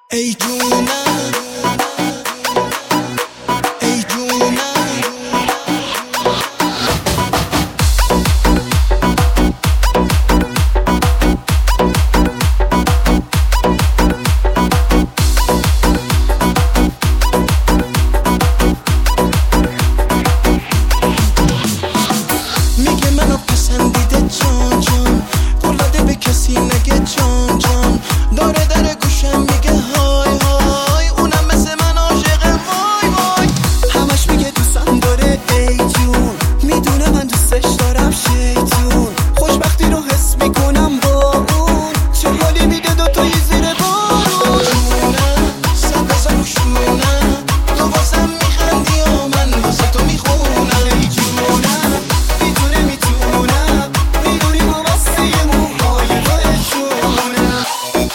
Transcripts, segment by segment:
ای جونم ای جونم میگه منو پسندیده جان جان، قول داده به کسی نگه جان جان، داره در گوشم میگه های های، اونم مثل من عاشقه وای وای. همش میگه دوستم داره ای جون، میدونه من دوستش دارم شیطون، خوشبختی رو حس میکنم با اون، چه حالی میده دوتایی زیر بارون. جونم سبزم و شونم، تو واسم میخندی و من واسه تو میخونم. ای جونم میدونه میتونم، میدونی وابسته موهای توشونم.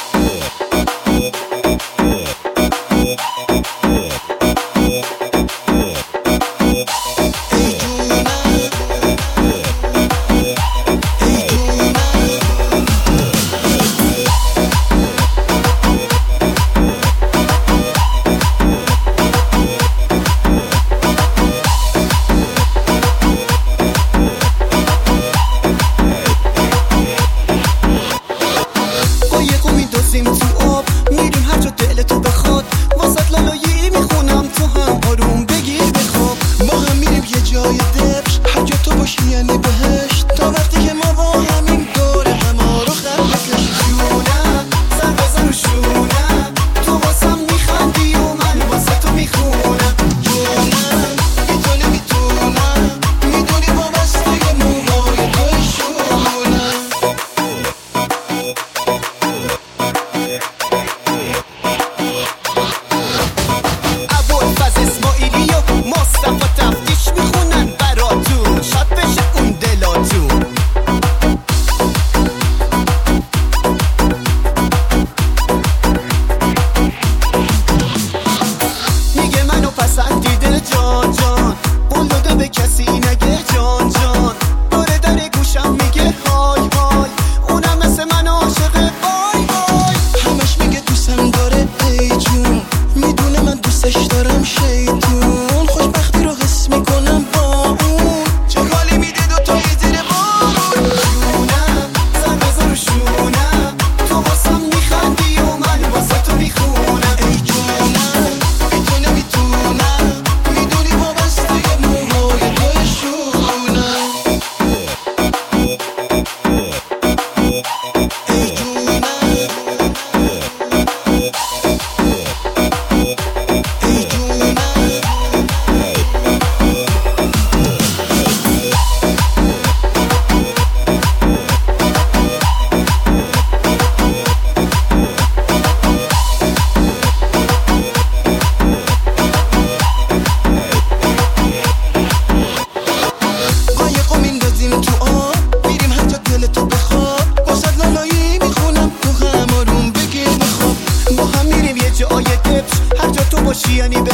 قایقو میدازیم تو آب، میریم هر جا دلتو بخواد، واسط لالایی میخونم تو هم آروم بگیر بخواب. با هم میریم یه جای دبش، هر جا تو باشی یعنی بهشت، تا وقتی که ما با همیم دور هما رو خط بکش. جونم سر بزن و شونم، تو واسم میخندی و من واسه تو میخونم. جونم میتونی میتونم، میدونی وابسته موهای توی شونم. ابوالفضل اسماعیلی و مصطفی تفتیش میخونن براتون، شاد بشه اون دلاتون. میگه منو پسندیده جان جان، قول داده به کسی نگه جان جان، داره در گوشم میگه های های، اونم مثل من عاشقه وای وای. همش میگه دوستم داره ای جون، میدونه من دوستش دارم شیطون، خوشبختی رو حس میکنم با اون، چه حالی میده دوتایی زیر بارون. جونم سر بزن و شونم، تو واسم میخندی و من واسه تو میخونم. ای جونم میتونه میتونم، میدونی وابسته موهای توی شونم. ای جونم ای جونم قایقو میندازیم تو آب، میریم هر جا دلتو بخواد، واسط لالایی میخونم تو هم آروم بگیر بخواب. با هم میریم یه جای دبش، هر جا تو باشی یعنی